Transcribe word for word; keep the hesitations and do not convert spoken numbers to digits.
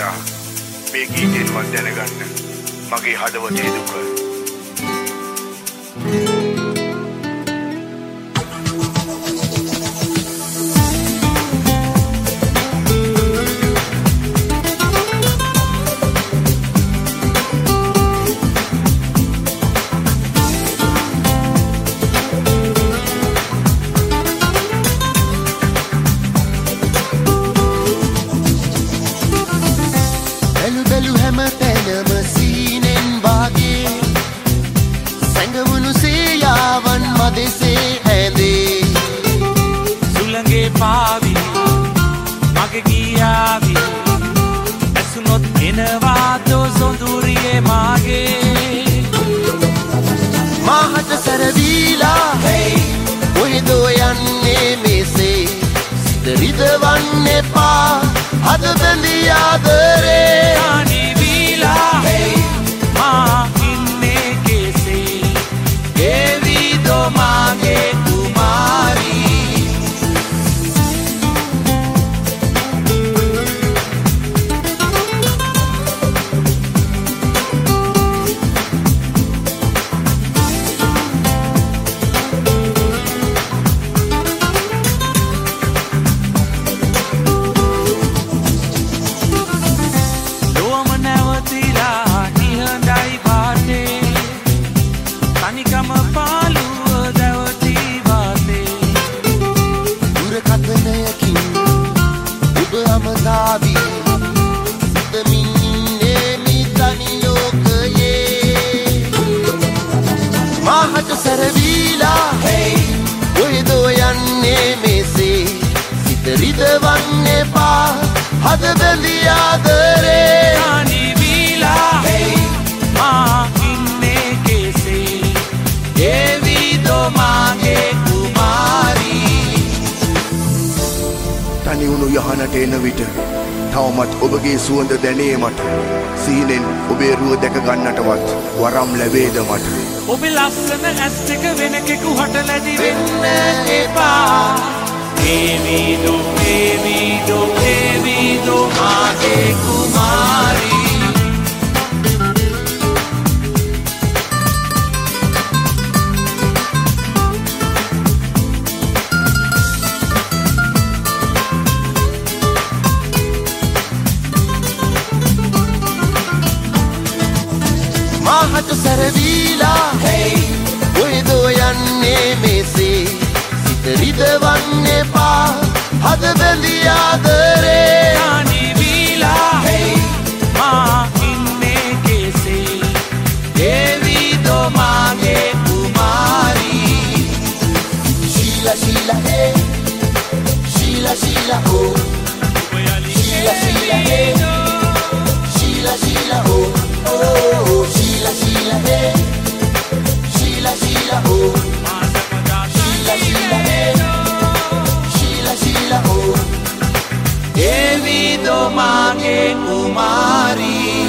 වඩා මේ ගීතේවත් දැනගන්න මගේ හදවතේ දුක. සුවඳ දැනේ මට සීනෙන් ඔබේ රුව දැක ගන්නටවත් වරම් ලැබේද මට ඔබේ ලස්සන ඇස් දෙක වෙනකෙකු හට ලැබි වෙන්න එපා ඒවිදෝ ඒවිදෝ ඒවිදෝ මාගේ කුමාරී සරවීලා ඔයදෝ යන්නේ මෙසේ සිත රිදවන්න එපා හද බැඳි ආදරේ අනිවිලා මා ඉන්නේ කෙසේ දේවිදෝ මාගේ කුමාරී ශීලා ශීලා හේ ශීලා ශීලා හෝ ශීලා ශීලා හේ ශීලා ශීලා හෝ oh Sheila Sheila hey Sheila Sheila oh Sheila Sheila hey Sheila Sheila oh Devi do mage kumari